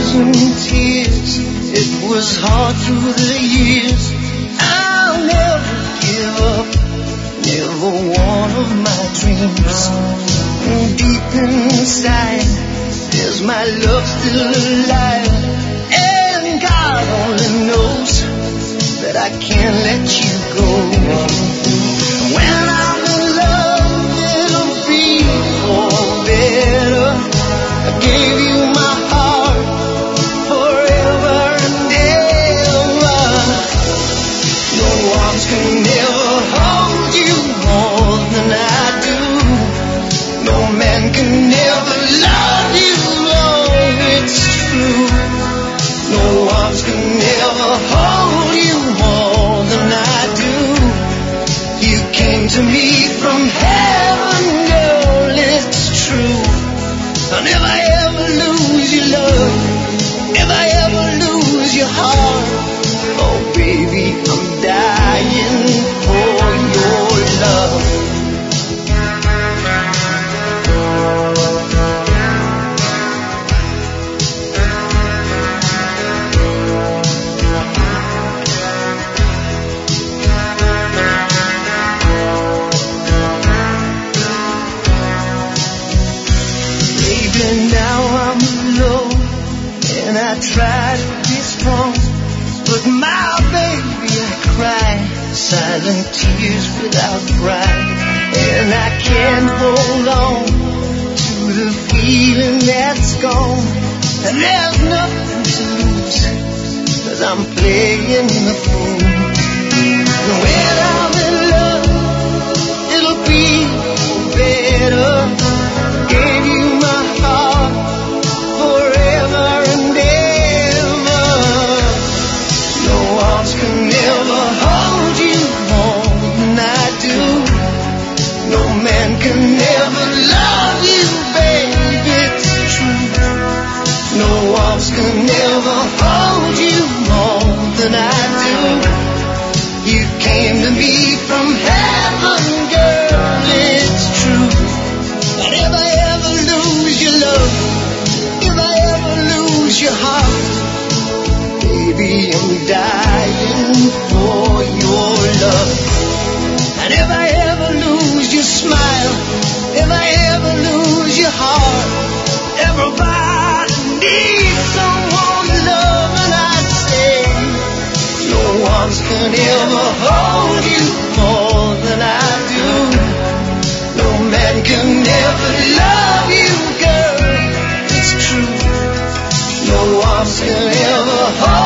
and tears. It was hard through the years. I'll never give up, never one of my dreams. And deep inside, there's my love still alive. And God only knows that I can't let you go. When I'm in love, it'll be for better. I gave you my heart forever and ever. No arms can never hold you more than I do. No man can never love you, oh, it's true. No arms can never hold you more than I do. You came to me from heaven, girl, it's true. I'll never ever lose your love, never ever lose your heart. Oh baby, I'm dying for your love. I try to be strong, but my baby, I cry silent tears without pride. And I can't hold on to the feeling that's gone. And there's nothing to lose, 'cause I'm playing the fool. When I'm in love, it'll be better. Gave you my heart forever and ever. No arms can never hold you more than I do. No man can never love you, baby, it's true. No arms can never hold you more than I do. You came to me from heaven, girl, it's true. I'll never ever lose your love, never ever lose your heart. Baby, I'm dying for your love. I never ever lose your smile, never ever lose your heart. Everybody needs someone to love, and I'd say no arms can ever hold you more than I do. No man can never love you, girl, it's true. No arms can ever hold